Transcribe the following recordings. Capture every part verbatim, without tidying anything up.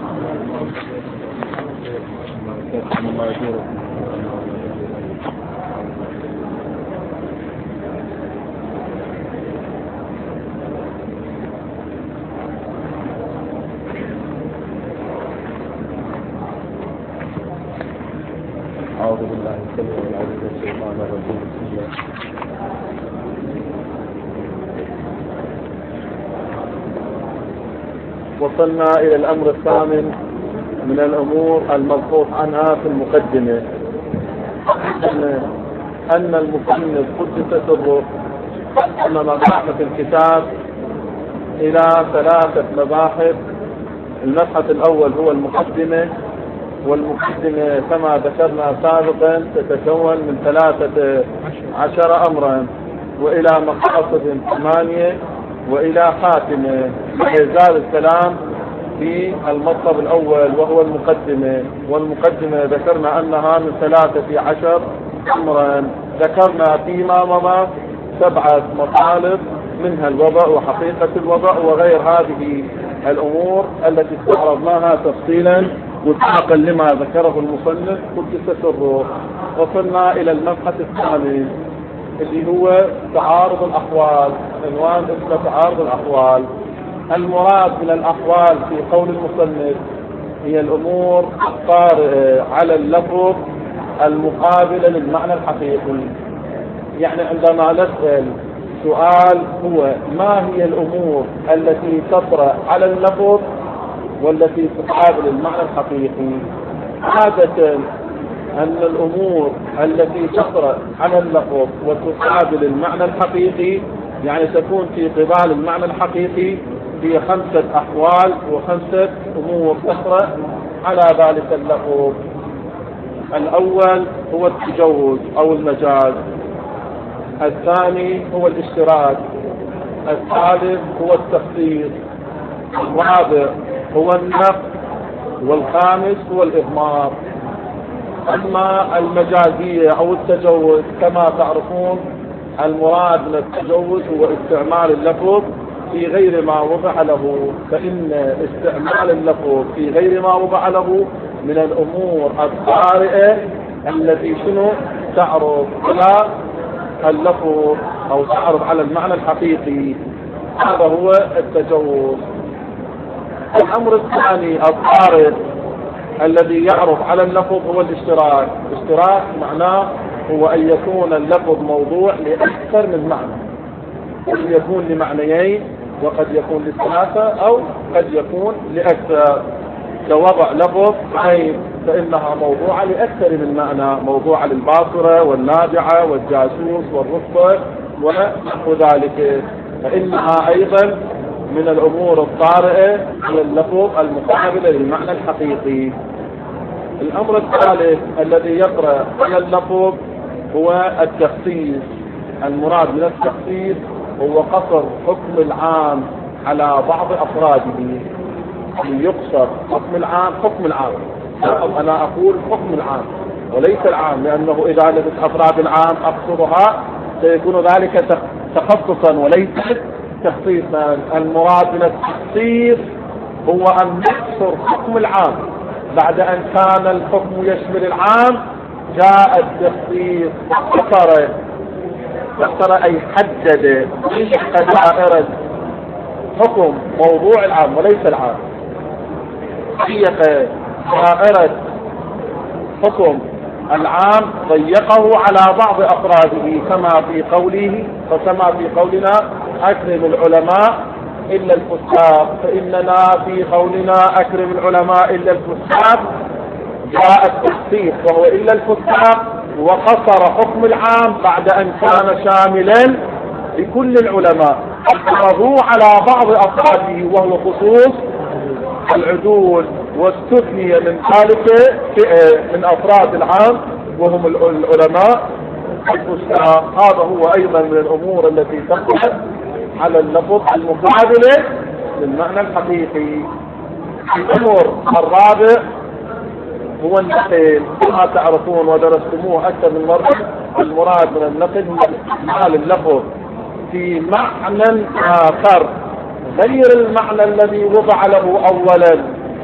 أعوذ بالله السميع العليم من الشيطان الرجيم. بسم الله. وصلنا إلى الأمر الثامن من الأمور المبحوث عنها في المقدمة، أن أن المصنف قدس سره قسم مباحث الكتاب إلى ثلاثة مباحث. المبحث الأول هو المقدمة، والمقدمة كما ذكرنا سابقا تتكون من ثلاثة عشر أمرا، وإلى مقاصد ثمانية، وإلى خاتمة. ويزال الكلام في المطلب الأول وهو المقدمة، والمقدمة ذكرنا أنها من ثلاثة عشر أمرا. ذكرنا فيما مضى سبعة مطالب، منها الوضع وحقيقة الوضع وغير هذه الأمور التي استعرضناها تفصيلا وفقا لما ذكره المصنف قدس سره. وصلنا إلى المبحث الثاني اللي هو تعارض الأحوال. عنوان اسمه تعارض الأحوال. المراد من الأحوال في قول المصنف هي الأمور الطارئة على اللفظ المقابلة للمعنى الحقيقي. يعني عندما نسأل سؤال هو ما هي الأمور التي تطرأ على اللفظ والتي تقابل المعنى الحقيقي، عادة أن الأمور التي تطرأ على اللفظ وتقابل المعنى الحقيقي يعني تكون في قبال المعنى الحقيقي في خمسة أحوال وخمسة أمور تطرأ على ذلك اللفظ. الأول هو التجوز أو المجاز، الثاني هو الاشتراك، الثالث هو التخصيص، الرابع هو النقد، والخامس هو الإضمار. أما المجازية أو التجوز كما تعرفون المراد من التجوز هو استعمال اللفظ في غير ما وضع له، فإن استعمال اللفظ في غير ما وضع له من الأمور الطارئة التي شنو تعرض على اللفظ أو تعرض على المعنى الحقيقي. هذا هو التجوز. الأمر الثاني الطارئ الذي يعرض على اللفظ هو الاشتراك. الاشتراك معناه هو أن يكون اللفظ موضوع لأكثر من معنى، قد يكون لمعنيين وقد يكون لثلاثة أو قد يكون لأكثر. كوضع لفظ عين فإنها موضوعة لأكثر من معنى، موضوعة للباصرة والناجعة والجاسوس والرصة ونحو ذلك، فإنها أيضا من الأمور الطارئة على اللفظ المقابلة للمعنى الحقيقي. الأمر الثالث الذي يطرأ على اللفظ هو التخصيص. المراد من التخصيص هو قصر حكم العام على بعض أفراده. يقصر حكم العام حكم العام أنا أقول حكم العام وليس العام، لأنه إذا لبس أفراد العام أقصرها سيكون ذلك تخصصا وليس تخصيصا. المراد من التخصيص هو أن نقصر حكم العام بعد أن كان الحكم يشمل العام، جاء التخصيص قصر قصر أي حدد دائرة حكم موضوع العام وليس العام، ضيق دائرة حكم العام ضيقه على بعض أفراده كما في قوله فكما في قولنا أكرم العلماء إلا الفساق، فإننا في قولنا أكرم العلماء إلا الفساق جاء التخصيص وهو إلا الفساق وقصر حكم العام بعد أن كان شاملا لكل العلماء، أخذوا على بعض أفراده وهو خصوص العدول، واستثني من ذلك فئة من أفراد العام وهم العلماء الفساق. هذا هو أيضا من الأمور التي تقع على اللفظ المقابلة للمعنى الحقيقي. الأمر الرابع هو النقل. كما تعرفون ودرستموه أكثر من مرة، المراد من النقل هو استعمال اللفظ في معنى آخر غير المعنى الذي وضع له أولا،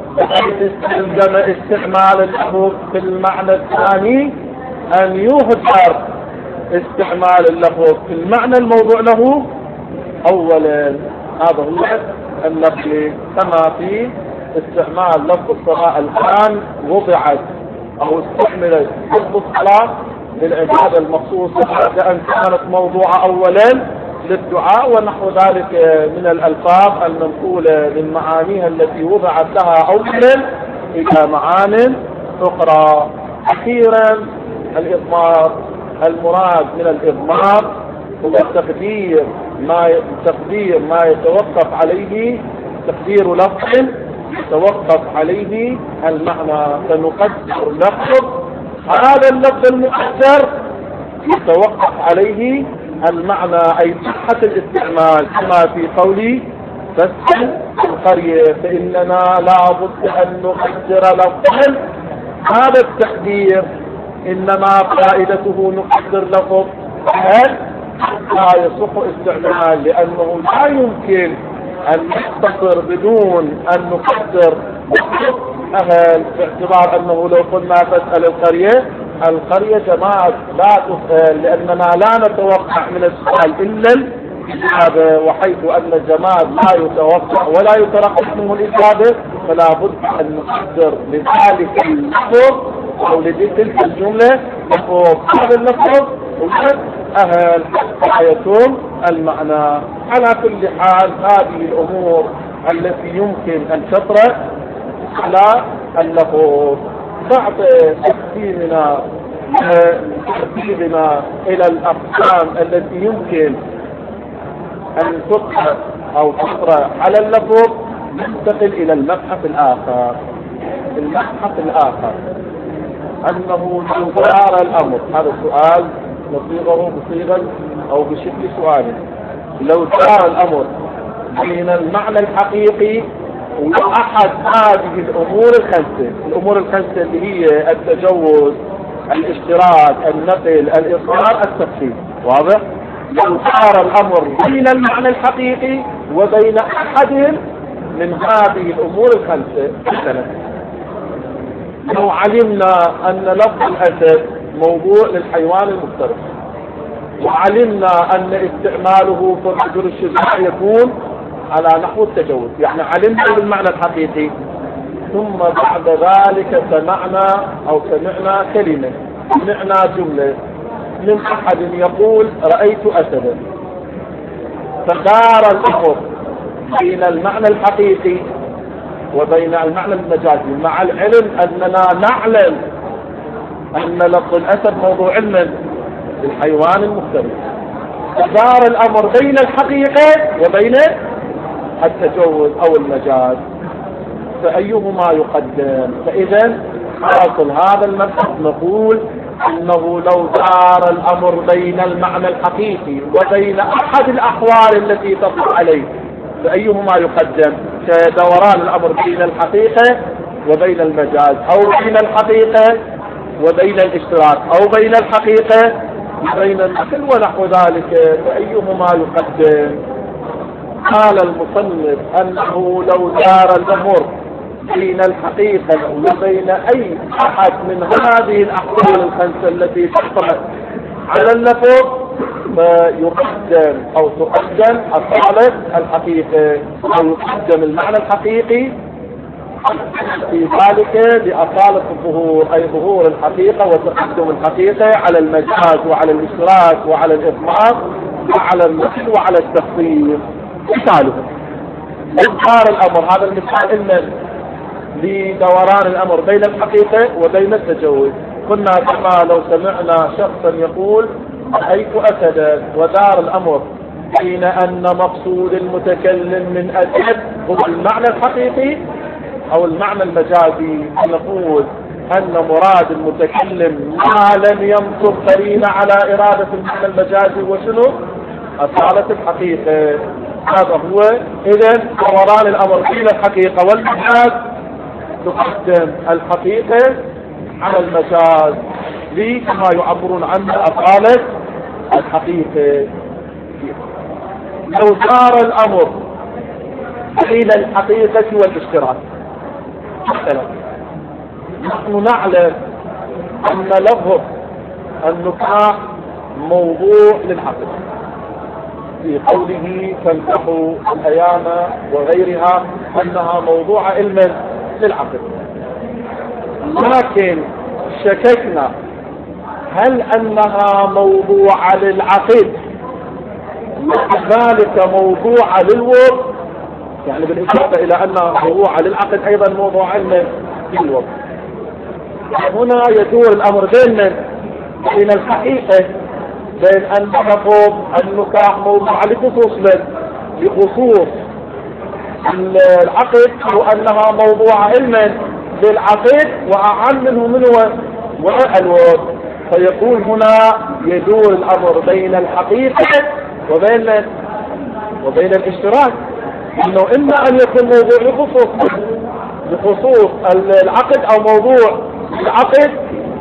بحيث استلزم استعمال اللفظ في المعنى الثاني أن يهدر استعمال اللفظ في المعنى الموضوع له أولا. هذا هو النقل كما في استعمال لفظ الصلاة الآن وضعت أو استعملت لفظ الصلاة للعبادة المخصوصة بعد أن كانت موضوعة أولا للدعاء ونحو ذلك من الألفاظ المنقولة من معانيها التي وضعت لها أولا إلى معان أخرى. أخيرا الإضمار، المراد من الإضمار هو تقدير ما تقدير ما يتوقف عليه تقدير لفظ يتوقف عليه المعنى. فنقدر لفظ هذا اللفظ المقدر يتوقف عليه المعنى أي صحة الاستعمال، كما في قولي فاسأل القرية فإننا لا بد أن نقدر لفظا. هذا التقدير إنما فائدته نقدر لفظ هل لا يصح استعمال، لأنه لا يمكن أن نختصر بدون أن نقدر أهل، باعتبار أنه لو قلنا فاسأل القرية، القرية جماعة لا تسأل، لأننا لا نتوقع من السؤال إلا الإجابة، وحيث أن الجماد لا يتوقع ولا يترقب منه الإجابة فلا بد أن نقدر لذلك اللفظ أو لتلك الجملة لفظ هذا اللفظ أهل حتى يتم المعنى. على كل حال هذه الأمور التي يمكن أن تطرأ على اللفظ. بعد تقسيمنا ترتيبنا إلى الأقسام التي يمكن أن تطرأ أو تطرأ على اللفظ ننتقل إلى المبحث الآخر. المبحث الآخر أنه لو دار الأمر، هذا السؤال نصيغه بصيغة أو بشكل سؤال، لو دار الأمر بين المعنى الحقيقي وأحد هذه الأمور الخمسة، الأمور الخمسة اللي هي التجوز، الاشتراك، النقل، الإصرار، التفصيل، واضح؟ لو دار الأمر بين المعنى الحقيقي وبين أحد من هذه الأمور الخمسة، مثلا لو علمنا أن لفظ الأسد موضوع للحيوان المفترس، وعلمنا أن استعماله في الرجل الشجاع يكون على نحو التجوز، يعني علمنا بالمعنى الحقيقي، ثم بعد ذلك سمعنا أو سمعنا كلمة، سمعنا جملة من أحد يقول رأيت أسدا، فدار الأمر بين المعنى الحقيقي وبين المعنى المجازي، مع العلم أننا نعلم أن لفظ الأسد موضوع علم للحيوان المفترس، فدار الأمر بين الحقيقة وبين التجوز أو المجاز، فأيهما يقدم؟ فإذا حاصل هذا المبحث نقول أنه لو دار الأمر بين المعنى الحقيقي وبين أحد الأحوال التي تطلع عليه فأيهما يقدم؟ كدوران الأمر بين الحقيقة وبين المجاز، أو بين الحقيقة وبين الاشتراك، أو بين الحقيقة وبين النقل ونحو ذلك، فأيهما يقدم؟ قال المصنف أنه لو دار الأمر بين الحقيقة وبين أي أحد من هذه الأحوال الخمسة التي تطلع على اللفظ فيقدم أو تقدم أصالة الحقيقة، أو يقدم المعنى الحقيقي في ذلك لأصالة الظهور، أي ظهور الحقيقة وتقدم الحقيقة على المجاز وعلى الاشتراك وعلى الإضمار وعلى النقل وعلى التفصيل. مثاله إظهار الأمر، هذا المثال إن لدوران الأمر بين الحقيقة وبين التجوز. كنا كما لو سمعنا شخصا يقول رأيت أسدا، ودار الأمر بين أن مقصود المتكلم من أسد هو المعنى الحقيقي أو المعنى المجازي، نقول أن مراد المتكلم ما لم ينصب قرينة على إرادة المعنى المجازي وشنو؟ أصالة الحقيقة. هذا هو. إذن دوران الأمر بين الحقيقة والمجاز تقدم الحقيقة على المجاز، لي كما يعبرون عنه أصالة الحقيقة. لو دار الأمر بين الحقيقة والاشتراك، مثلا نحن نعلم أن لفظ النكاح موضوع للعقد في قوله فانكحوا الأيام وغيرها أنها موضوع علم للعقد، لكن شككنا هل أنها موضوع للعقد وكذلك موضوع للوضع، يعني بالإضافة إلى أنها موضوع للعقد أيضا موضوع علم للوضع. هنا يدور الأمر بين بين الحقيقة بين أن لفظ النكاح موضوع لخصوص لخصوص العقد وأنها موضوع علم للعقد وأعم منه من هو والوضع. فيقول هنا يدور الأمر بين الحقيقة وبين وبين الاشتراك، إنه إما أن يكون موضوع لخصوص لخصوص العقد أو موضوع العقد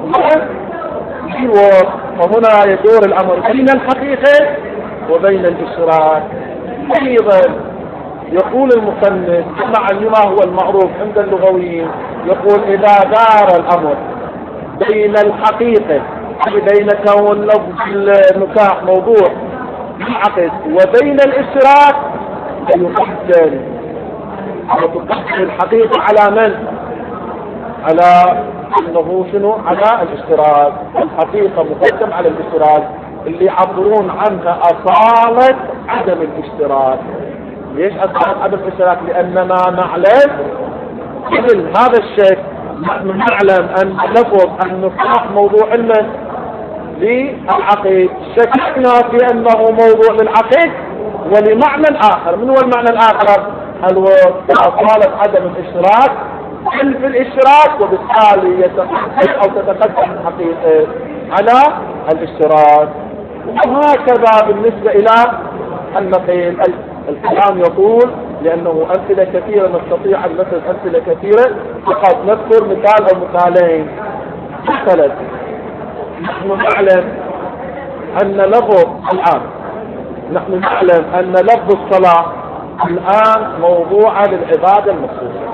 والوضع. فهنا يدور الأمر بين الحقيقة وبين الاشتراك. أيضا يقول المصنف مع ما هو المعروف عند اللغويين، يقول إذا دار الأمر بين الحقيقة بين كون لفظ النكاح موضوع العقد وبين الاشتراك فيقدم وتقدم الحقيقة على من؟ على انه شنو؟ على الاشتراك. الحقيقة مقدم على الاشتراك اللي يعبرون عنها أصالة عدم الاشتراك. ليش أصالة عدم الاشتراك؟ لأننا نعلم قبل هذا الشيء نحن نعلم أن لفظ النكاح موضوع علم للعقد، شككنا في أنه موضوع للعقد ولمعنى آخر. من هو المعنى الآخر؟ هل هو أصالة عدم الاشتراك في الاشتراك، وبالتالي يتقدم أو تتقدم الحقيقة على الاشتراك. وهكذا بالنسبة إلى النقيل. الكلام يطول لأنه أمثلة كثيرة نستطيع أن نذكر أمثلة كثيرة، فقط نذكر مثال أو مثالين. مثلا نحن نعلم أن لفظ الآن نحن نعلم أن لفظ الصلاة الآن موضوع للعبادة المخصوصة،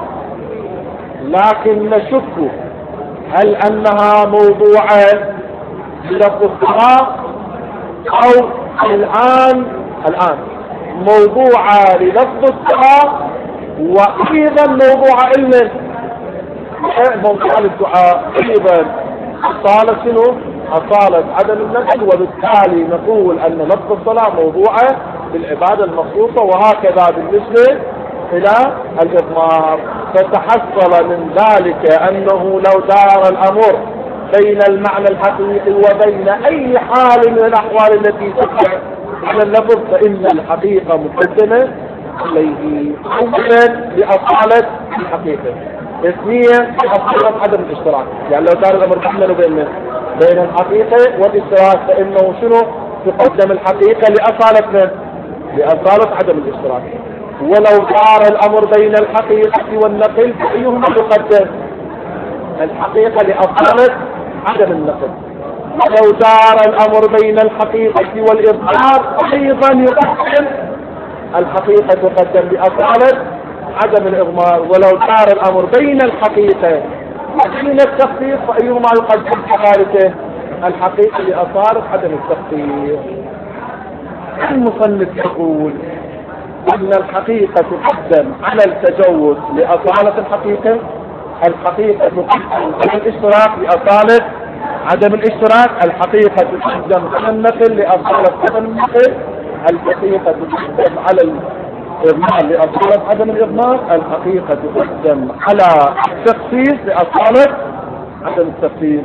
لكن نشك هل أنها موضوعة للفظ الصلاة أو الآن الآن موضوعة للفظ الصلاة وأيضا موضوع علم موضوع للدعاء أيضا أصالة شنو؟ أصالة عدم النقل، وبالتالي نقول أن لفظ الصلاة موضوعة للعبادة المخصوصة. وهكذا بالنسبة إلى الإضمار. فتحصل من ذلك أنه لو دار الأمر بين المعنى الحقيقي وبين أي حال من الأحوال التي تقع على اللفظ فإن الحقيقة مقدمة عليه، أولا لأصالة الحقيقة، اثنين لأصالة عدم الاشتراك. يعني لو دار الأمر تحمل بين بين الحقيقة والاشتراك فإنه شنو؟ تقدم الحقيقة لأصالة من؟ لأصالة عدم الاشتراك. ولو دار الأمر بين الحقيقة والنقل فأيهما يقدم؟ الحقيقة لأصالة عدم النقل. ولو دار الأمر بين الحقيقة والإظهار أيضا يقدم الحقيقة تقدم لأصالة عدم الإضمار. ولو دار الأمر بين الحقيقة وبين التخفيف فأيهما يقدم كذلك؟ الحقيقة لأصالة عدم التخفيف. المصنف يقول أن الحقيقة تقدم على التجوز لأصالة الحقيقة، الحقيقة تقدم على الاشتراك لأصالة عدم الاشتراك، الحقيقة تقدم على النقل لأصالة عدم النقل، الحقيقة تقدم على الإضمار لأصالة عدم الإضمار، الحقيقة تقدم على التخصيص لأصالة عدم التخصيص.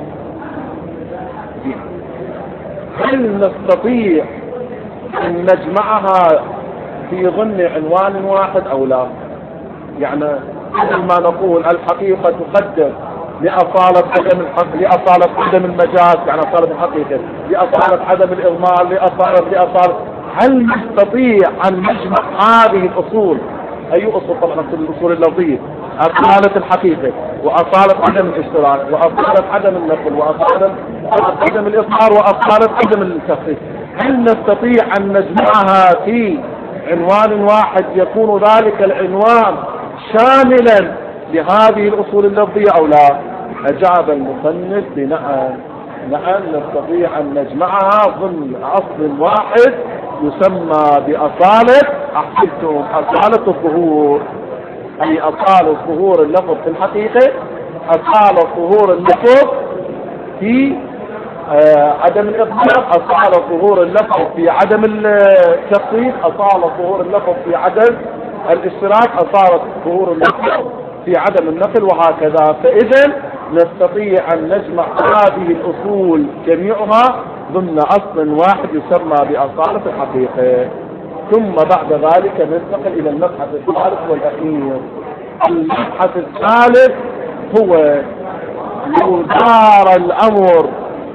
هل نستطيع أن نجمعها في ضمن عنوان واحد أو لا؟ يعني مثل ما نقول الحقيقة تقدم لأصالة عدم الحق لأصالة عدم المجاز، يعني أصالة الحقيقة لأصالة عدم الإضمار لأصالة لأصالة هل نستطيع أن نجمع هذه الأصول؟ أي أصول؟ طبعا الأصول اللفظية، أصالة الحقيقة وأصالة عدم الاشتراك وأصالة عدم النقل وأصالة عدم الإظهار وأصالة عدم التخصيص. هل نستطيع أن نجمعها في عنوان واحد يكون ذلك العنوان شاملا لهذه الأصول اللفظية أو لا؟ أجاب المصنف بنعم. نعم نستطيع أن نجمعها ضمن أصل واحد يسمى بأصالة، أحسبتم أصالة الظهور، أي أصالة ظهور اللفظ في الحقيقة، أصالة ظهور اللفظ في آه عدم الإطلاق، أصالة ظهور اللفظ في عدم التخصيص، أصالة ظهور اللفظ في عدم الاشتراك، أصالة ظهور اللفظ في عدم النقل، وهكذا. فإذا نستطيع أن نجمع هذه الأصول جميعها ضمن أصل واحد يسمى بأصالة الحقيقة. ثم بعد ذلك ننتقل إلى المبحث الثالث والأخير. المبحث الثالث هو لو دار الأمر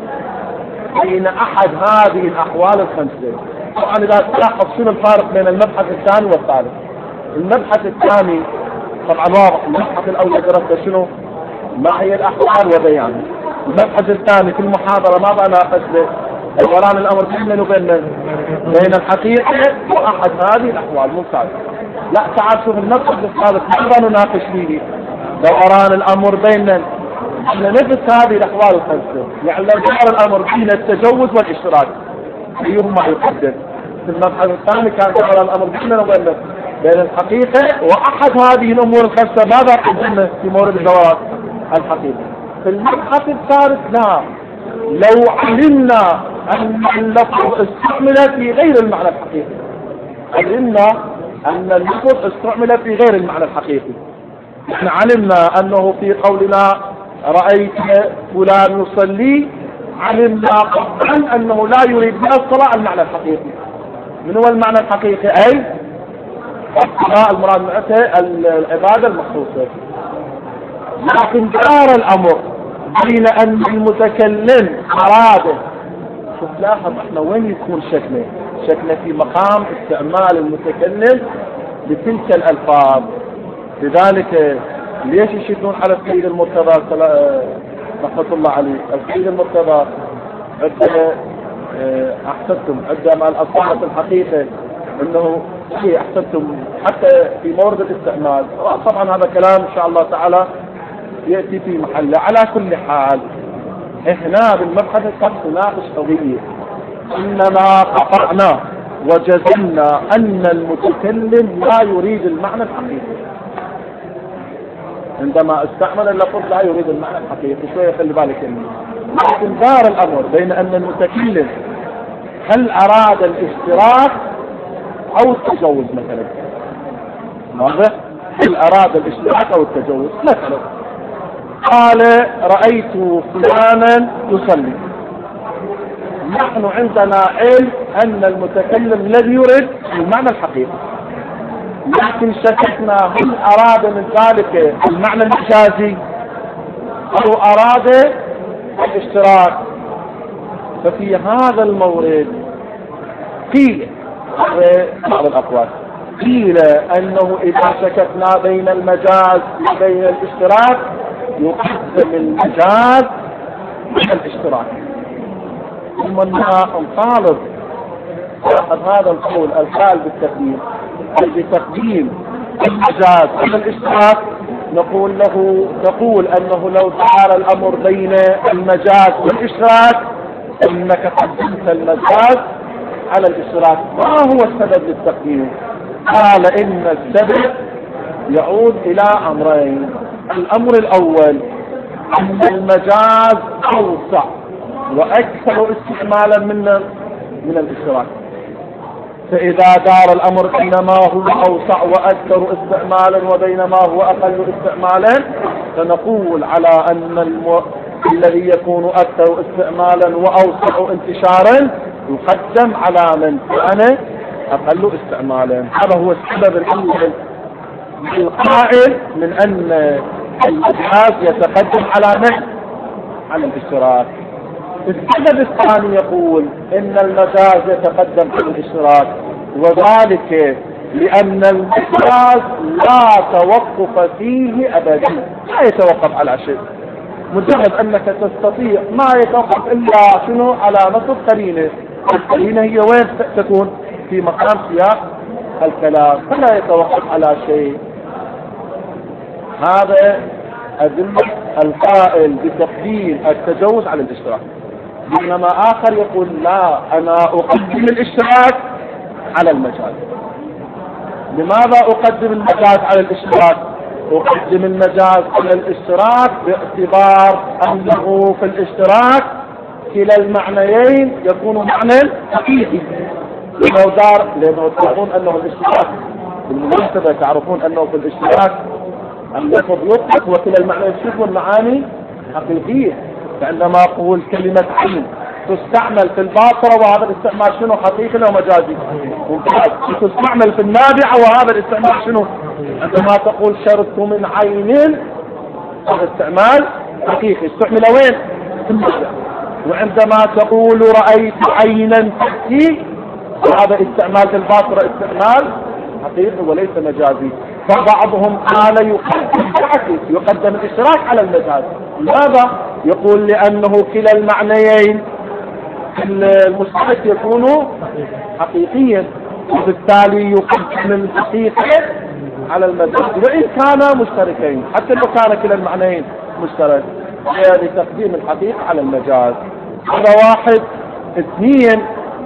بين أحد هذه الأحوال الخمسة. طبعا إذا تلاحظ شنو الفارق بين المبحث الثاني والثالث؟ المبحث الثاني طبعا واضح، المبحث الأول درسته شنو؟ ما هي الأحوال وبيانه. المبحث الثاني في المحاضرة ماذا ناقش به؟ دوران الأمر بين وبين بين الحقيقة وأحد هذه الأحوال. ممتاز. لا تعال شوف المبحث الثالث ماذا نناقش فيه؟ دوران الأمر بين نفس هذه الأحوال الخمسة، يعني لو دار الأمر بين التجوز والاشتراك أيهما يقدم؟ في المبحث الثاني كان دوران الأمر بين وبين بين الحقيقة وأحد هذه الأمور الخمسة ماذا قدمنا في مورد الدوران؟ الحقيقة. في المبحث الثالث لا، لو علمنا أن اللفظ استعمل في غير المعنى الحقيقي، علمنا أن اللفظ استعمل في غير المعنى الحقيقي، نحن علمنا أنه في قولنا رأيت فلان يصلي، علمنا قطعا أنه لا يريد من الصلاة المعنى الحقيقي. من هو المعنى الحقيقي؟ أي الصلاة المراد معها العبادة المخصوصة. لكن دار الأمر بين أن المتكلم أراد، شوف لاحظ احنا وين يكون شكله؟ شكله في مقام استعمال المتكلم بتلك الألفاظ. لذلك ليش يشدون على السيد المرتضى رحمة الله عليه؟ السيد المرتضى عندما أحسنتم عندما الأصالة الحقيقة أنه شيء أحسنتم حتى في مورد الاستعمال. طبعا هذا كلام إن شاء الله تعالى يأتي في محله. على كل حال احنا بالمبحث قد نناقش قضية انما قطعنا وجزمنا ان المتكلم لا يريد المعنى الحقيقي. عندما استعمل اللفظ لا يريد المعنى الحقيقي، شوية خلي بالك منه. لكن دار الامر بين ان المتكلم هل اراد الاشتراك او التجوز مثلا. واضح؟ هل اراد الاشتراك او التجوز مثلا. قال رأيت فلانا يصلي، نحن عندنا علم أن المتكلم الذي يريد المعنى الحقيقي، لكن شككنا هل أراد من ذلك المعنى المجازي أو أراد الاشتراك. ففي هذا المورد قيل بعض الأقوال قيل أنه إذا شككنا بين المجاز وبين الاشتراك يقدم المجاز على الاشتراك. ثم نطالب صاحب هذا القول القائل بالتقديم أي بتقديم المجاز على الاشتراك، نقول له تقول أنه لو دار الأمر بين المجاز والاشتراك إنك قدمت المجاز على الاشتراك. ما هو السبب للتقديم؟ قال إن السبب يعود إلى أمرين. الأمر الأول أن المجاز أوسع وأكثر استعمالا من من الاشتراك. فإذا دار الأمر بينما هو أوسع وأكثر استعمالا وبينما هو أقل استعمالا، فنقول على أن الم... الذي يكون أكثر استعمالا وأوسع انتشارا يقدم على من كان أقل استعمالا. هذا هو السبب الأول القائل من أن المجاز يتقدم على من؟ على الاشتراك. السبب الثاني يقول إن المجاز يتقدم على الاشتراك، وذلك لأن المجاز لا توقف فيه أبدا، لا يتوقف على شيء. مجرد أنك تستطيع ما يتوقف إلا شنو؟ على نص القرينة. القرينة هي وين تكون؟ في مقام سياق الكلام، فلا يتوقف على شيء. هذا أدلة القائل بتقديم التجوز على الاشتراك. بينما آخر يقول لا، أنا أقدم الاشتراك على المجاز. لماذا أقدم المجاز على الاشتراك؟ أقدم المجاز على الاشتراك باعتبار أنه في الاشتراك كلا المعنيين يكون معنى حقيقي. لأنه دار لأنه تعرفون أنه الاشتراك بالمناسبة تعرفون أنه في الاشتراك اللفظ يطلق وكلا المعنيين يكون معاني حقيقية. فعندما أقول كلمة عين تستعمل في الباطرة وهذا الاستعمال شنو حقيقي أو مجازي؟ تستعمل في النابعة وهذا الاستعمال شنو؟ عندما تقول شربت من عين هذا استعمال حقيقي استعمل وين؟ في النابعة. وعندما تقول رأيت عينا تبكي هذا استعمال في الباطرة استعمال حقيقي وليس مجازي. فبعضهم قال يقدم يقدم الاشتراك على المجاز. لماذا؟ يقول لأنه كلا المعنيين المشترك يكون حقيقيا وبالتالي يقدم الحقيقة على المجاز وإن كان مشتركين، حتى لو كان كلا المعنيين مشترك لتقديم الحقيقة على المجاز. هذا واحد. اثنين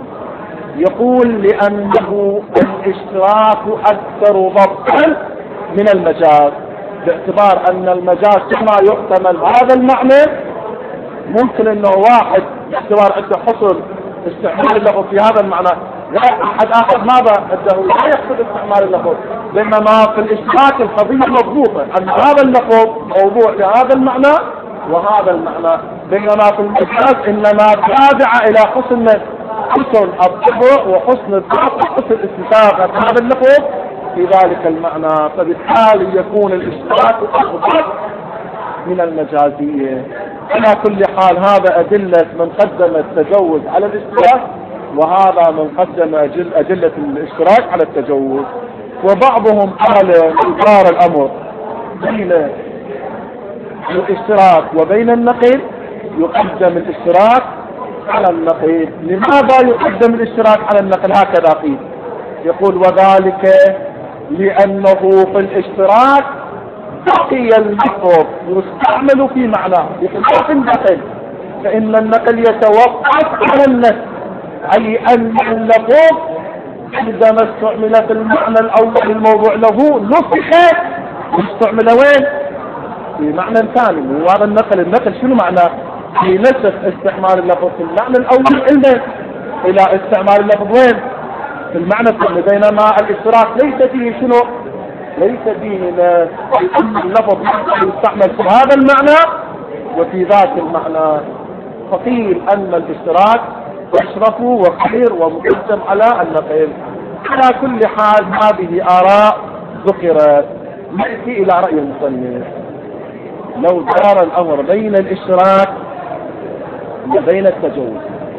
يقول لأنه الاشتراك أكثر ضبطا من المجاز، باعتبار أن المجاز كما يحتمل هذا المعنى ممكن أنه واحد باعتبار عنده حصل استعمال اللفظ في هذا المعنى لا أحد آخر ماذا عنده لا يقصد استعمال اللفظ، بينما في الاشتراك القضية مضبوطة أن هذا اللفظ موضوع لهذا المعنى وهذا المعنى، بينما في المجاز إنما تابع إلى حسن حسن الطبع وحسن الضبط وحسن الاستفاقة هذا اللفظ في ذلك المعنى. فبالتالي يكون الاشتراك أفضل من المجازية. على كل حال هذا أدلة من قدم التجوز على الاشتراك وهذا من قدم أجل أدلة الاشتراك على التجوز. وبعضهم قال إدار الأمر بين الاشتراك وبين النقيض يقدم الاشتراك على النقيض. لماذا يقدم الاشتراك على النقل؟ هكذا قيل. يقول وذلك لأنه في الاشتراك بقي اللفظ يستعمل في معناه بخلاف النقل، فإن النقل يتوقف على النسخ، أي أن اللفظ عندما استعمل في المعنى الأول الموضوع له نسخ واستعمل وين؟ في معنى ثاني. وهذا النقل النقل شنو معناه؟ في نسخ استعمال اللفظ في المعنى الأول عنده إلى استعمال اللفظ وين؟ في المعنى الثاني. بينما الاشتراك ليس فيه شنو؟ ليس فيه أن اللفظ يستعمل في هذا المعنى وفي ذاك المعنى. فقيل أن الاشتراك أشرف وخير ومقدم على النقل. على كل حال هذه آراء ذكرت. نأتي إلى رأي المصنف. لو دار الأمر بين الاشتراك وبين التجوز،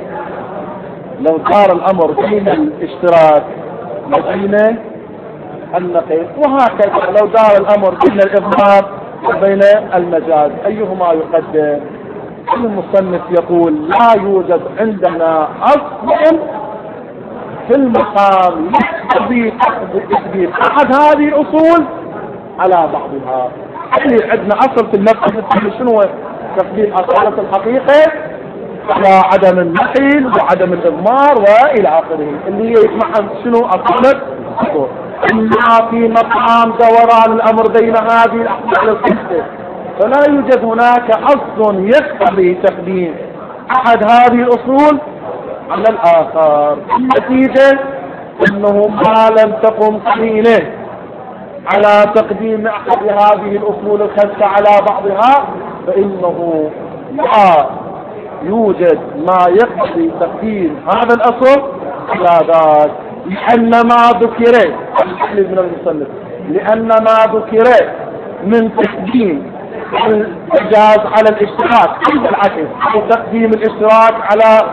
لو دار الأمر بين الاشتراك وبين النقيض وهكذا لو دار الأمر بين الإضمار وبين المجاز أيهما يقدم؟ المصنف يقول لا يوجد عندنا أصل في المقام يقتضي تثبيت أحد هذه الأصول على بعضها. يعني عندنا أصل في النقل شنو؟ تثبيت أصالة الحقيقة على عدم النقل وعدم الإضمار وإلى آخره اللي يجمع شنو أصالة الحقيقة. إلا في مقام دوران الأمر بين هذه الأحوال الخمسة فلا يوجد هناك أصل يقتضي تقديم أحد هذه الأصول على الآخر. النتيجة أنه ما لم تقم قرينة على تقديم أحد هذه الأصول الخمسة على بعضها فإنه لا يوجد ما يقتضي تقديم هذا الأصل على ذاك. لأن ما ذكر من المصنف لأن ما ذكر من تقديم المجاز على الاشتراك بالعكس أو تقديم الاشتراك على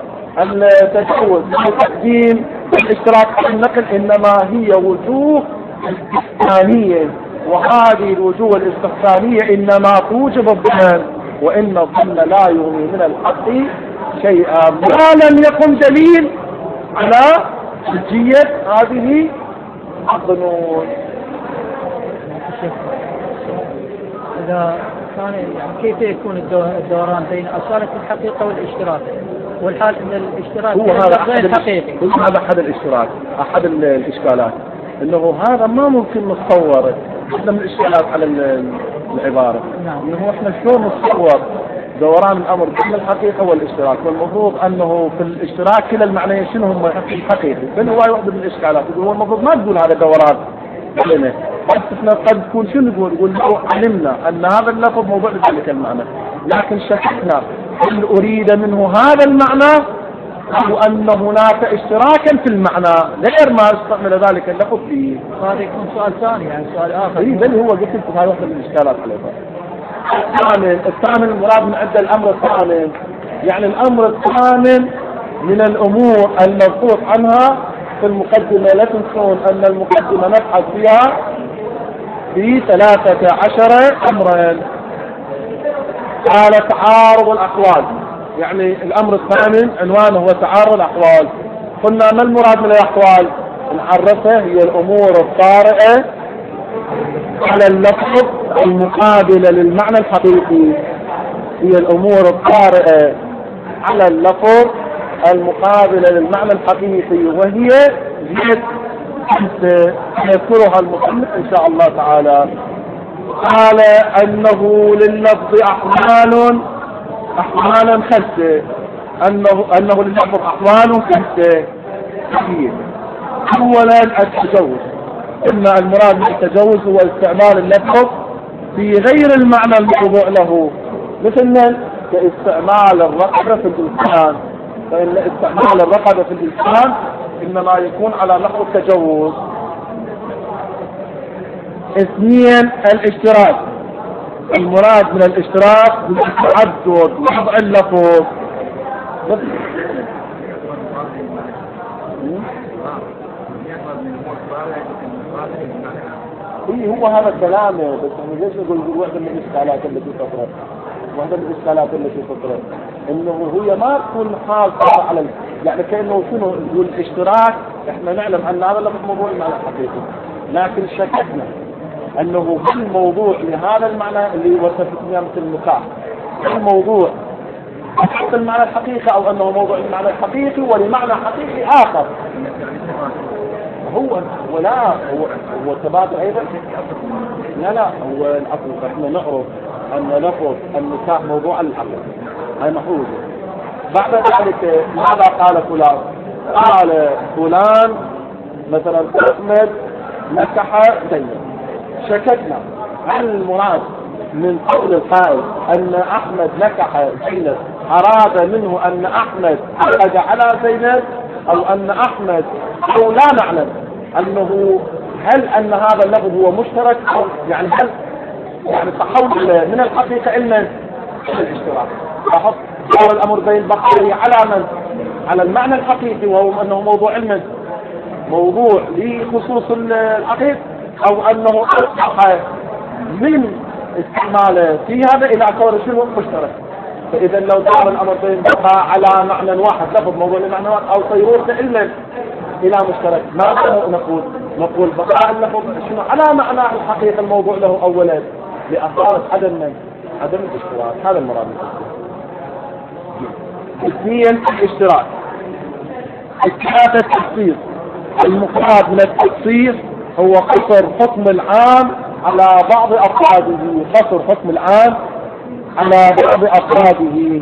التجوز وتقديم الاشتراك على النقل إنما هي وجوه استحسانية، وهذه الوجوه الاستحسانية إنما توجب الظن وإن الظن لا يغني من الحق شيئا ما لم يكن دليل على حجية هذه الظنون. إذا كان يعني كيف يكون الدوران بين أصالة الحقيقة والاشتراك، والحال أن الاشتراك هو هذا غير حقيقي. هو هذا أحد الاشتراك، أحد الإشكالات، إنه هذا ما ممكن نتصوره. واحدة من الإشكالات على العبارة نعم. إنه إحنا شلون نتصور دوران الأمر بين الحقيقة والاشتراك، والمفروض أنه في الاشتراك كلا المعنيين شنو هم الحقيقي، بل هو واحدة من الإشكالات. هو المفروض ما تقول هذا دوران بينه، بس إحنا قد تكون شنو نقول نقول لو علمنا أن هذا اللفظ موضوع لذلك المعنى، لكن شككنا هل أريد منه هذا المعنى أو أن هناك اشتراكا في المعنى غير ما استعمل ذلك اللفظ فيه. هذا يكون سؤال ثاني، يعني سؤال آخر. إيه بل هو قلت لكم هاي واحدة من الإشكالات عليه. الثامن الثامن المراد من عند الأمر الثامن، يعني الأمر الثامن من الأمور المبحوث عنها في المقدمة. لا تنسون أن المقدمة نبحث فيها في ثلاثة عشر أمرا. قال تعارض الأقوال، يعني الأمر الثامن عنوانه هو تعارض الأقوال. قلنا ما المراد من الأقوال؟ نعرفه هي الأمور الطارئة على اللفظ المقابلة للمعنى الحقيقي. هي الأمور الطارئة على اللفظ المقابلة للمعنى الحقيقي، وهي زيادة يذكرها المصنف إن شاء الله تعالى. قال أنه لللفظ أحوال أحوالا خمسة، أنه أنه لللفظ أحوال خمسة. أولا التجوز. إن المراد من التجوز هو استعمال اللفظ في غير المعنى الموضوع له، مثل كاستعمال الرقبة في الإنسان، فإن استعمال الرقبة في الإنسان إنما يكون على نحو التجوز. اثنين الاشتراك. المراد من الاشتراك بالتعدد وضع اللفظ. اي هو هذا الكلام، بس احنا ليش نقول واحدة من الاشكالات التي تطرح، واحدة من الاشكالات التي تطرح انه هي ما تكون حال على ال... يعني كانه شنو نقول اشتراك. احنا نعلم ان هذا لفظ موضوع المعنى الحقيقي، لكن شككنا انه في الموضوع لهذا المعنى اللي وصفت فيها مثل النكاح، الموضوع حتى المعنى الحقيقي او انه موضوع المعنى الحقيقي ولمعنى حقيقي اخر. هو ولا هو هو تبادل ايضا. لا لا هو العقل، احنا نعرف ان لفظ النكاح موضوع العقل، هاي محفوظه. بعد ذلك ماذا قال فلان؟ قال فلان مثلا احمد نكح زينب. شككنا هل المراد من قول القائل ان احمد نكح زينب اراد منه ان احمد عقد على زينب، او ان احمد، او لا نعلم انه هل ان هذا اللفظ هو مشترك، او يعني هل يعني تحول من الحقيقه علما الى الاشتراك. احط دور الامر بين البقري على من؟ على المعنى الحقيقي، وهو انه موضوع علما موضوع لخصوص الحقيقه، او انه اصبح من استعماله في هذا الى كون شنو مشترك. فاذا لو دار الامر بين بقى على معنى واحد لفظ موضوع لمعنى واحد او صيروره علما الى مشترك، ماذا نقول؟ نقول بقاء اللفظ شنو على معنى الحقيقه الموضوع له اولا لاثار عدم من عدم الاشتراك. هذا المراد من اثنين الاشتراك. الثلاثه التخصيص. المقصود من التخصيص هو قصر حكم العام على بعض افراده، قصر حكم العام على بعض افراده.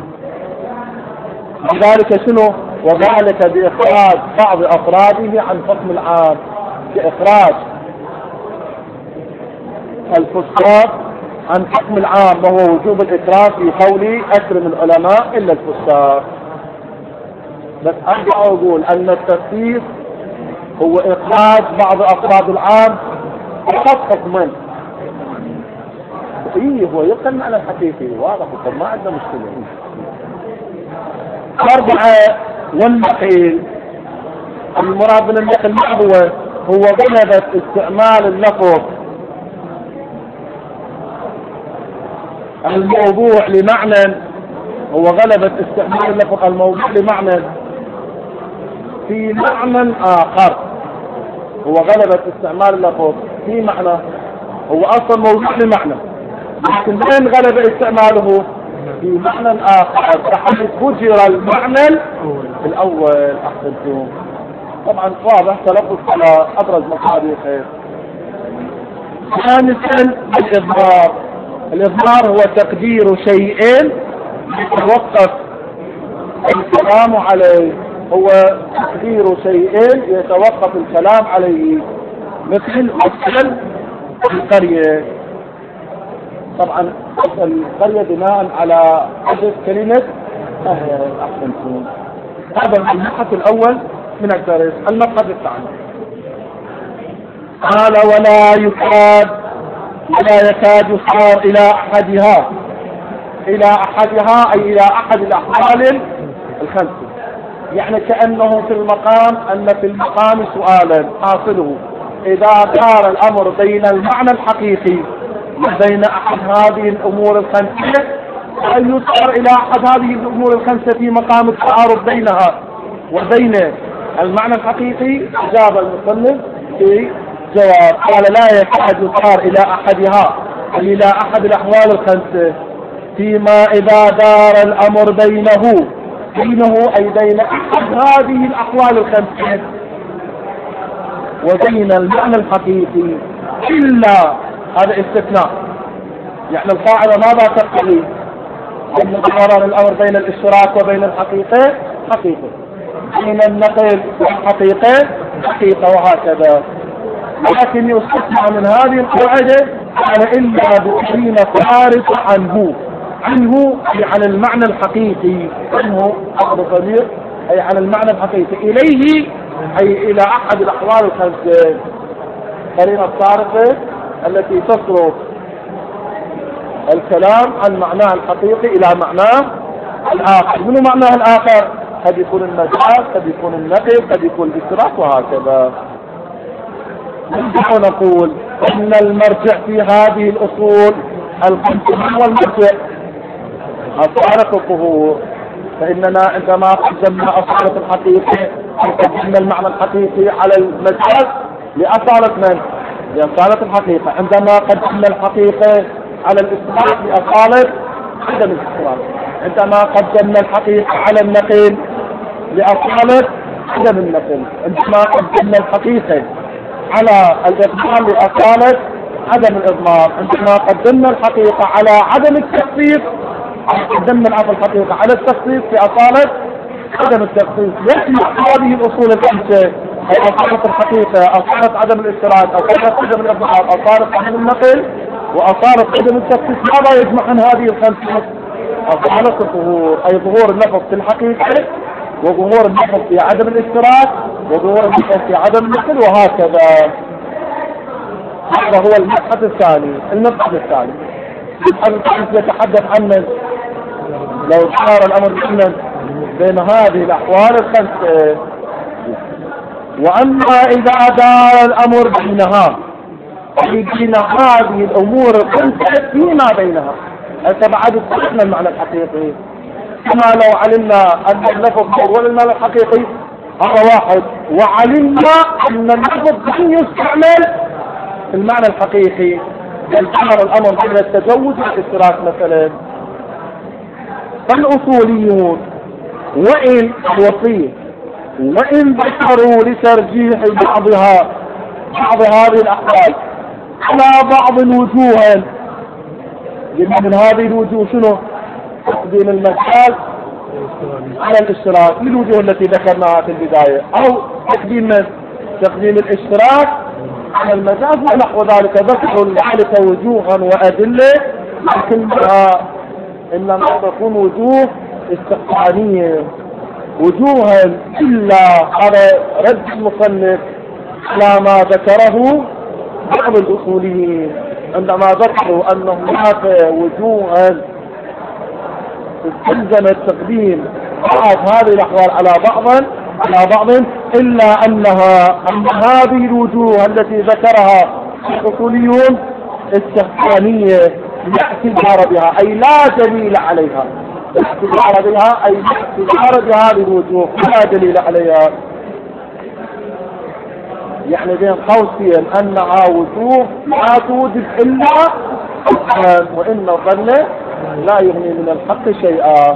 لذلك شنو؟ وذلك باخراج بعض افراده عن حكم العام، باخراج الفساق عن حكم العام، وهو وجوب الاكراه في قول اكرم العلماء الا الفساق. بس ارجع اقول ان التخصيص هو اخراج بعض افراد العام فقط حكما. ايه هو يبقى المعنى الحقيقي واضح، ما عندنا مشكله. أربعة والنقيل. المراد من النقل ما هو؟ هو غلبة استعمال اللفظ الموضوع لمعنى، هو غلبة استعمال اللفظ الموضوع لمعنى في معنى آخر. هو غلبة استعمال اللفظ في معنى هو أصلا موضوع لمعنى، لكن وين غلب استعماله؟ في معنى آخر بحيث فجر المعنى الأول. أحسنتم. طبعا واضح تلفظ على أبرز مصادره. ثالثا الإظهار. الإظهار هو تقدير شيئين يتوقف الكلام عليه، هو تقدير شيئين يتوقف الكلام عليه، مثل مثل القرية. طبعا القرية بناء على حدث كلمة أهل. أحسنتم. هذا المبحث الأول من الدرس. المبحث الثاني قال ولا يكاد ولا يكاد يصار إلى أحدها. إلى أحدها أي إلى أحد الأحوال الخمسة. يعني كأنه في المقام أن في المقام سؤالا حاصله إذا دار الأمر بين المعنى الحقيقي وبين أحد هذه الأمور الخمسة، أن يصار إلى أحد هذه الأمور الخمسة في مقام التعارض بينها وبين المعنى الحقيقي. أجاب المصنف في جواب قال لا يكاد يصار إلى أحدها أي إلى أحد الأحوال الخمسة فيما إذا دار الأمر بينه بينه أي بين أحد هذه الأحوال الخمسة وبين المعنى الحقيقي، إلا هذا استثناء. يعني القاعدة ماذا تقتضي؟ أن قرار الأمر بين الاشتراك وبين الحقيقة حقيقة، بين النقل والحقيقة حقيقة، وهكذا. لكن يستثنى من هذه القاعدة على إلا بأمرين فارق عنه عنه أي عن المعنى الحقيقي، عنه أخذ ضمير أي عن المعنى الحقيقي، إليه أي إلى أحد الأحوال الخمسة. قرينة الصارفة التي تصرف الكلام عن معناه الحقيقي إلى معناه الآخر. منو معناه الآخر؟ قد يكون المجاز، قد يكون النقل، قد يكون الاشتراك، وهكذا. نرجع ونقول أن المرجع في هذه الأصول الخمسة هو المرجع أصالة الظهور. فإننا عندما قدمنا أصالة الحقيقة قدمنا المعنى الحقيقي على المجاز لأصالة من؟ لأصالة الحقيقة. عندما قدمنا الحقيقة على الإصلاح لأصالة عدم الاصطلاح. عندما قدمنا الحقيقة على النقل لأصالة عدم النقل. عندما قدمنا الحقيقة على الإضمار لأصالة عدم الإضمار. عندما قدمنا الحقيقة على عدم التخصيص قدمنا العفو الحقيقة على التخصيص في أصالة عدم التخصيص. يجمع هذه الأصول الخمسة أي أصالة الحقيقة، أصالة عدم الاشتراك، أصالة عدم الإضمار، أصالة عدم النقل، وأصالة عدم التخصيص. ماذا يجمع عن هذه الخمسة؟ أصالة الظهور أي ظهور اللفظ في الحقيقة، وظهور اللفظ في عدم الاشتراك، وظهور اللفظ في عدم النقل، وهكذا. هذا هو المبحث الثاني. المبحث الثاني المبحث يتحدث عن لو صار الأمر بين بين هذه الأحوال الخمسة. وأما إذا دار الأمر بينها بين هذه الأمور الخمسة فيما بينها، أنت بعد استخدمنا المعنى الحقيقي. كما لو علمنا أن اللفظ هو المعنى الحقيقي هذا واحد، وعلمنا أن اللفظ لن يستعمل المعنى الحقيقي، بل ظهر الأمر بين التجوز والاشتراك مثلا. فالأصوليون وإن الوصية وإن ذكروا لترجيح بعضها بعض هذه الأحوال على بعض الوجوه، من هذه الوجوه شنو؟ تقديم المجاز على الاشتراك للوجوه التي ذكرناها في البداية، أو تقديم تقديم الاشتراك على المجاز ونحو ذلك. ذكروا ذلك وجوها وأدلة، لكنها إنما تكون وجوه استقطانية وجوها، إلا على رد المصنف على ما ذكره بعض الأصوليين عندما ذكروا أن هناك وجوها استلزم التقديم بعض هذه الأحوال على بعض على بعض، إلا أنها أن هذه الوجوه التي ذكرها الأصوليون استحسانية لا اعتبار بها، أي لا دليل عليها. لا اعتبار بها أي لا اعتبار بهذه الوجوه لا دليل عليها. يعني بين قوسين أنها وجوه لا توجد إلا وإن الظن لا يغني من الحق شيئا،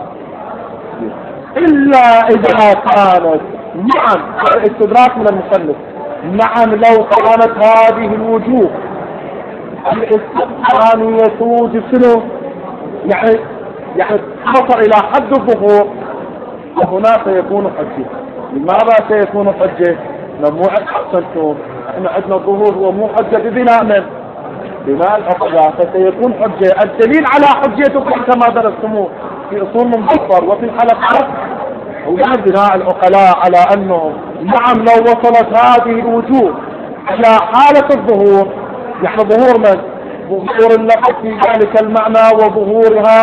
إلا إذا كانت نعم الاستدراك من المصنف. نعم لو كانت هذه الوجوه الاستثنائية توجب شنو؟ يعني يعني تصل إلى حد الظهور، وهنا سيكون حجة. لماذا سيكون حجة؟ مو أحسنتم، احنا عندنا الظهور هو مو حجة ببناء من بناء العقلاء، فسيكون حجة. الدليل على حجتكم كما درستموه في أصول منبصر وفي الحلقات هو بناء العقلاء على أنه نعم لو وصلت هذه الوجوه إلى حالة الظهور، يعني ظهور من؟ ظهور اللفظ في ذلك المعنى وظهورها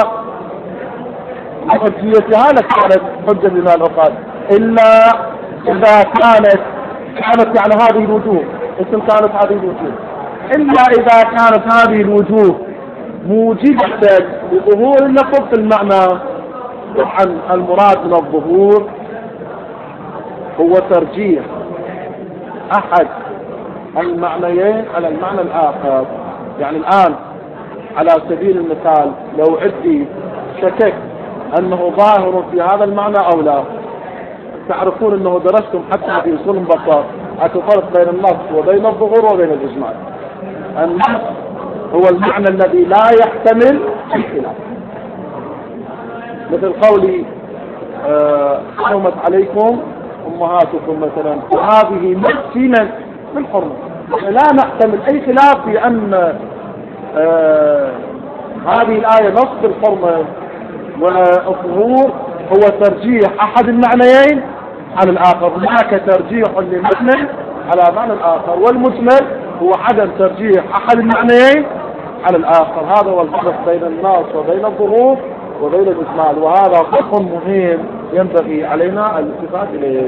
حجيتها لكانت حجة بناء العقلاء. إلا إذا كانت كانت يعني هذه الوجوه اسم كانت هذه الوجوه إلا إذا كانت هذه الوجوه موجبة لظهور اللفظ في المعنى. طبعا المراد من الظهور هو ترجيح أحد المعنيين على المعنى الآخر. يعني الآن على سبيل المثال لو عندي شكك أنه ظاهر في هذا المعنى أو لا، تعرفون أنه درستم حتى في أصول البصر الفرق بين النص وبين الظهور وبين الإجمال. النص هو المعنى الذي لا يحتمل الخلاف، مثل قولي حرمت آه عليكم أمهاتكم مثلا، وهذه نفسنا من حرمة، لا نحتمل أي خلاف في أن آه هذه الآية نص بالحرمة، والظهور هو ترجيح أحد المعنيين على الآخر. هناك ترجيح للمجمل على معنى الآخر، والمجمل هو عدم ترجيح أحد المعنيين على الآخر. هذا هو الفرق بين النص وبين الظهور وبين الإجمال، وهذا فقه مهم ينبغي علينا الالتفات إليه.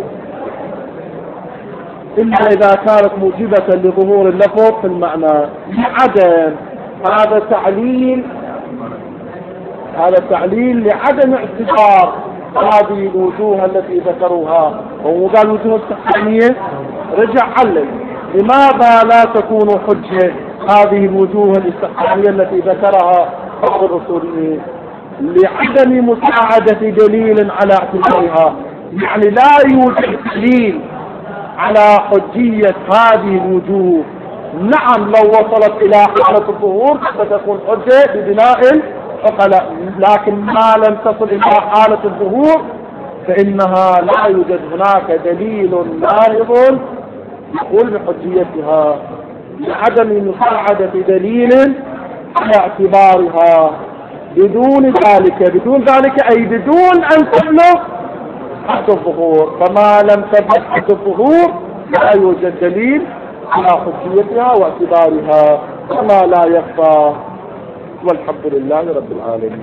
إلا إذا كانت موجبة لظهور اللفظ في المعنى عدم، هذا تعليل هذا تعليل لعدم اعتبار هذه الوجوه التي ذكروها. هو قال وجوه التحسينية، رجع علل لماذا لا تكون حجة هذه الوجوه الاستحسانية التي ذكرها بعض الأصوليين؟ لعدم مساعدة دليل على اعتبارها. يعني لا يوجد دليل على حجية هذه الوجوه. نعم لو وصلت إلى حالة الظهور ستكون حجة ببناء العقلاء، لكن ما لم تصل إلى حالة الظهور فإنها لا يوجد هناك دليل ناهض يقول بحجيتها، لعدم مساعدة دليل على اعتبارها. بدون ذلك بدون ذلك أي بدون أن تبلغ حد الظهور، فما لم تبلغ حد الظهور لا يوجد دليل على حجيتها واعتبارها، كما لا يخفى. والحمد لله رب العالمين.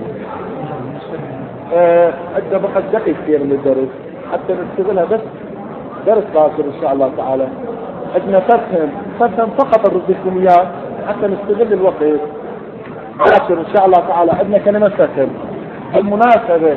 عندنا بقى دقيق كثير من الدرس حتى نستغلها، بس درس باكر ان شاء الله تعالى. عندنا فهم فهم فقط نرد اياه حتى نستغل الوقت باكر ان شاء الله تعالى. عندنا كلمة فهم بالمناسبة.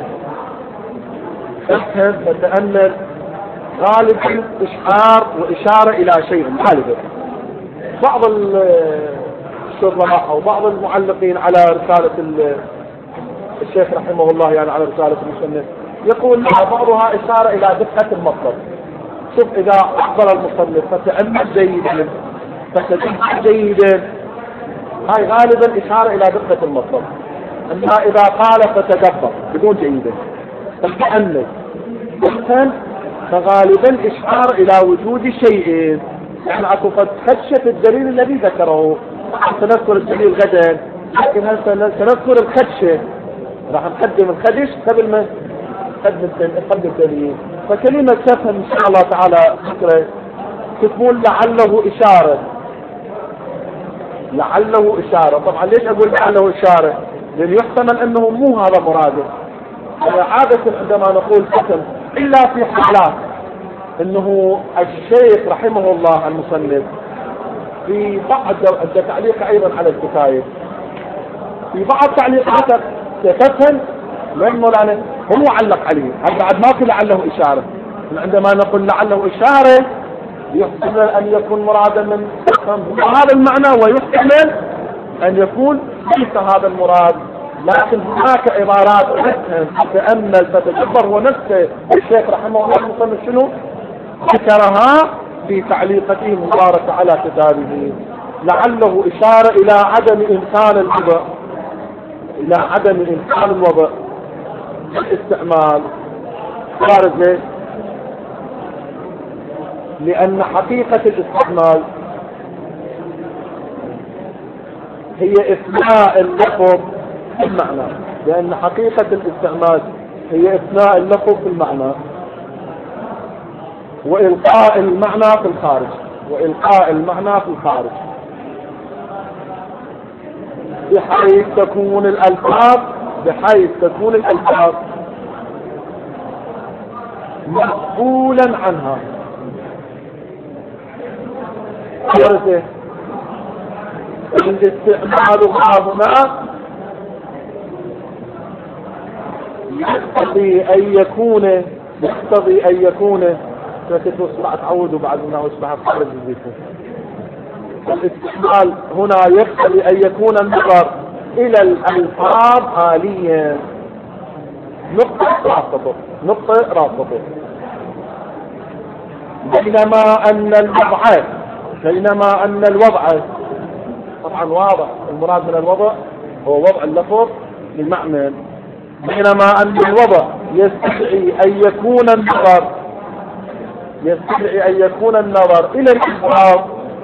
فهم نتأمل غالبا إشعار وإشارة إلى شيء غالبا. بعض الشرراء أو بعض المعلقين على رسالة الشيخ رحمه الله، يعني على رسالة المصنف، يقول بعضها إشارة إلى دقة المطلب. شوف إذا أحضر المصنف فتأمل جيدا فتدقق جيدا، هاي غالبا إشارة إلى دقة المطلب. أما إذا قال فتدبر بدون جيدا فتأمل دقا فغالبا إشعار إلى وجود شيء. يعني أكو قد خدشة الدليل الذي ذكره، سنذكر الدليل غدا، لكن هل سنذكر الخدشة راح نقدم الخدش قبل ما نقدم الدليل. فكلمة تفهم إن شاء الله تعالى فكرة تقول لعله إشارة، لعله إشارة. طبعا ليش أقول لعله إشارة؟ لأن يحتمل أنه مو هذا مراده. عادة عندما نقول فهم إلا في حالات انه الشيخ رحمه الله المصنف في بعض التعليق ايضا على الكفاية، في بعض تعليقاته تفهم من مولانا هو علق عليه، هل بعد ما كل لعله اشارة. عندما نقول لعله اشارة يحتمل ان يكون مرادا من هذا المعنى، ويحتمل ان يكون ليس هذا المراد، لكن هناك عبارات بأن الفتجبر هو نفسه الشيخ رحمه الله المصنف شنو ذكرها في تعليقته المباركة على كتابه، لعله إشارة إلى عدم إمكان الوضع إلى عدم إمكان الوضع الاستعمال. خارج ليش؟ لأن حقيقة الاستعمال هي إثناء اللفظ في المعنى، لأن حقيقة الاستعمال هي إثناء اللفظ في المعنى وإلقاء المعنى في الخارج وإلقاء المعنى في الخارج، بحيث تكون الألفاظ بحيث تكون الألفاظ مسؤولا عنها. ورثه الاستعمال هنا يقتضي أن يكون يقتضي أن يكون فكتبوا صباح تعودوا بعد ما أصبح خارج الذكر. الاستعمال هنا يقتضي أن يكون النظر إلى الألفاظ آليا. نقطة رابطة نقطة رابطة بينما أن الوضع بينما أن الوضع طبعا واضح المراد من الوضع هو وضع اللفظ للمعنى، بينما أن الوضع يستدعي أن يكون النظر يستدعي أن يكون النظر إلى الألفاظ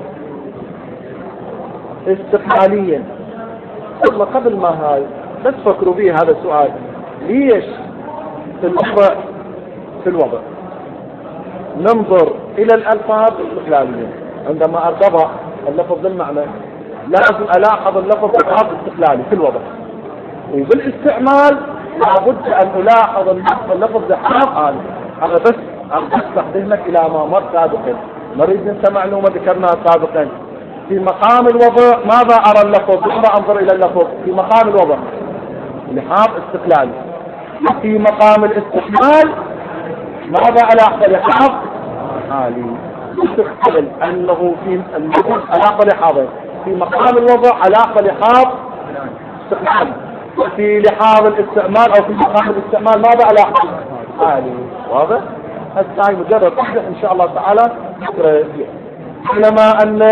استقلاليا. ثم قبل ما هاي بس فكروا به هذا السؤال، ليش في الوضع في الوضع ننظر إلى الألفاظ استقلاليا؟ عندما أرتضى اللفظ بالمعنى لازم ألاحظ اللفظ باللفظ استقلالي في الوضع، وبالاستعمال لابد أن ألاحظ اللفظ بحرف آلي. هذا بس أفتح ذهنك إلى ما مر سابقا، نريد ننسى معلومة ذكرناها سابقا. في مقام الوضع ماذا أرى اللفظ؟ ماذا أنظر إلى اللفظ في مقام الوضع؟ لحاظ استقلالي. في مقام الاستعمال ماذا ألاحظ؟ لحاظ آلي. تختلف أنه في اللفظ علاقة لحاظين، في مقام الوضع علاقة لحاظ استقلالي، في لحاظ الاستعمال أو في مقام الاستعمال ماذا علاقة آلي. واضح؟ هاي مجرد تحدث إن شاء الله تعالى. بينما أن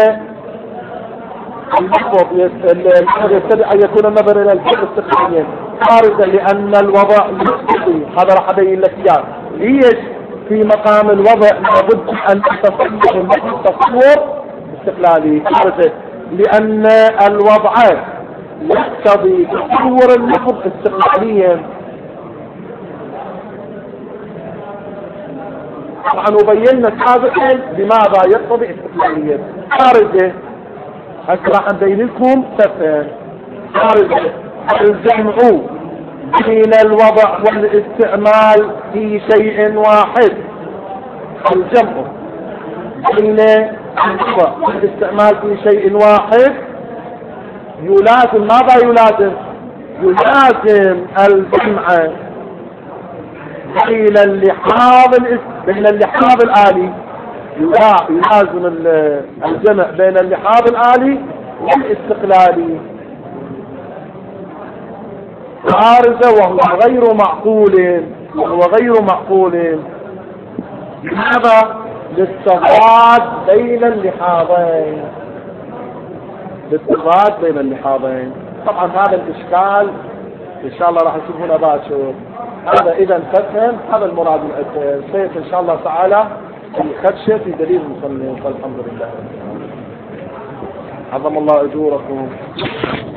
اللفظ يستدعي أن يكون النظر إلى الفعل استقلاليا خارجا، لأن الوضع يستطيع. هذا راح أبين لك إياه. ليش في مقام الوضع لابد أن تتصور التصور استقلالي خارجا؟ لأن الوضع يقتضي تصور اللفظ استقلاليا. طبعا وبينا سابقا لماذا يقتضي استقلاليا خارجه. هسه راح نبين لكم سفن خارجه الجمع بين الوضع والاستعمال في شيء واحد. الجمع بين الوضع والاستعمال في شيء واحد يلازم ماذا يلازم؟ يلازم الجمع بين اللحاظ بين اللحاظ الآلي يلازم الجمع بين اللحاظ الآلي والاستقلالي خارجه، وهو غير معقول وهو غير معقول. لماذا؟ للتضاد بين اللحاظين للتضاد بين اللحاظين. طبعا هذا الإشكال إن شاء الله راح نشوفه باكر. هذا إذا فهم هذا المراد من السيف إن شاء الله تعالى في خدشة في دليل المصنف. الحمد لله، عظم الله أجوركم.